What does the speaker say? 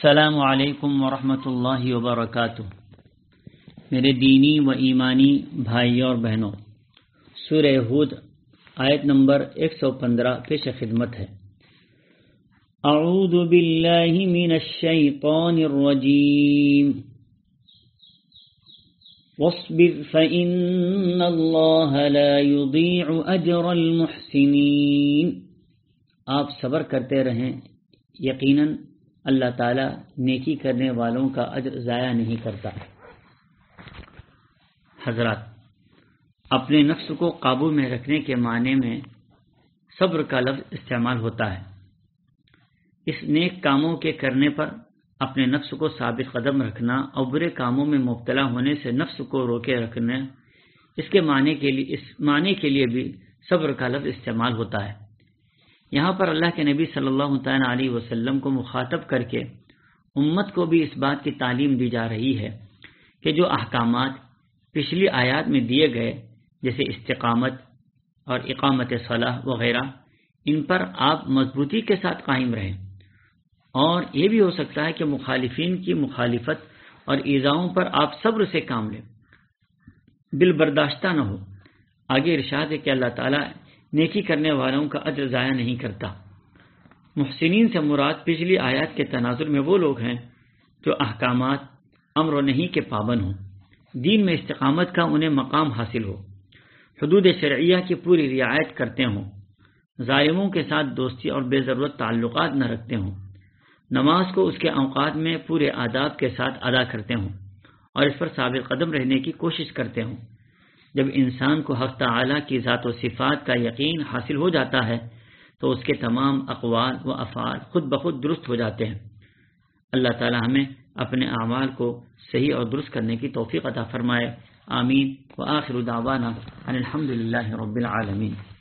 السلام علیکم ورحمۃ اللہ وبرکاتہ۔ میرے دینی و ایمانی بھائیوں اور بہنوں، سورہ ہود آیت نمبر 115 پیش خدمت ہے۔ اعوذ باللہ من الشیطان الرجیم واصبر فإن اللہ لا یضیع اجر المحسنین۔ آپ صبر کرتے رہیں، یقیناً اللہ تعالیٰ نیکی کرنے والوں کا اجر ضائع نہیں کرتا۔ حضرات، اپنے نفس کو قابو میں رکھنے کے معنی میں صبر کا لفظ استعمال ہوتا ہے۔ اس نیک کاموں کے کرنے پر اپنے نفس کو ثابت قدم رکھنا اور برے کاموں میں مبتلا ہونے سے نفس کو روکے رکھنا، اس معنی کے لیے بھی صبر کا لفظ استعمال ہوتا ہے۔ یہاں پر اللہ کے نبی صلی اللہ تعالیٰ علیہ وسلم کو مخاطب کر کے امت کو بھی اس بات کی تعلیم دی جا رہی ہے کہ جو احکامات پچھلی آیات میں دیے گئے، جیسے استقامت اور اقامت صلاح وغیرہ، ان پر آپ مضبوطی کے ساتھ قائم رہیں، اور یہ بھی ہو سکتا ہے کہ مخالفین کی مخالفت اور ایذاؤں پر آپ صبر سے کام لیں، دل برداشتہ نہ ہو۔ آگے ارشاد ہے کہ اللہ تعالیٰ نیکی کرنے والوں کا اجر ضائع نہیں کرتا۔ محسنین سے مراد پچھلی آیات کے تناظر میں وہ لوگ ہیں جو احکامات امر و نہی کے پابند ہوں، دین میں استقامت کا انہیں مقام حاصل ہو، حدود شرعیہ کی پوری رعایت کرتے ہوں، ظالموں کے ساتھ دوستی اور بے ضرورت تعلقات نہ رکھتے ہوں، نماز کو اس کے اوقات میں پورے آداب کے ساتھ ادا کرتے ہوں اور اس پر ثابت قدم رہنے کی کوشش کرتے ہوں۔ جب انسان کو حق تعالیٰ کی ذات و صفات کا یقین حاصل ہو جاتا ہے تو اس کے تمام اقوال و افعال خود بخود درست ہو جاتے ہیں۔ اللہ تعالیٰ ہمیں اپنے اعمال کو صحیح اور درست کرنے کی توفیق عطا فرمائے۔ آمین۔ وآخر دعوانا ان الحمد للہ رب العالمین۔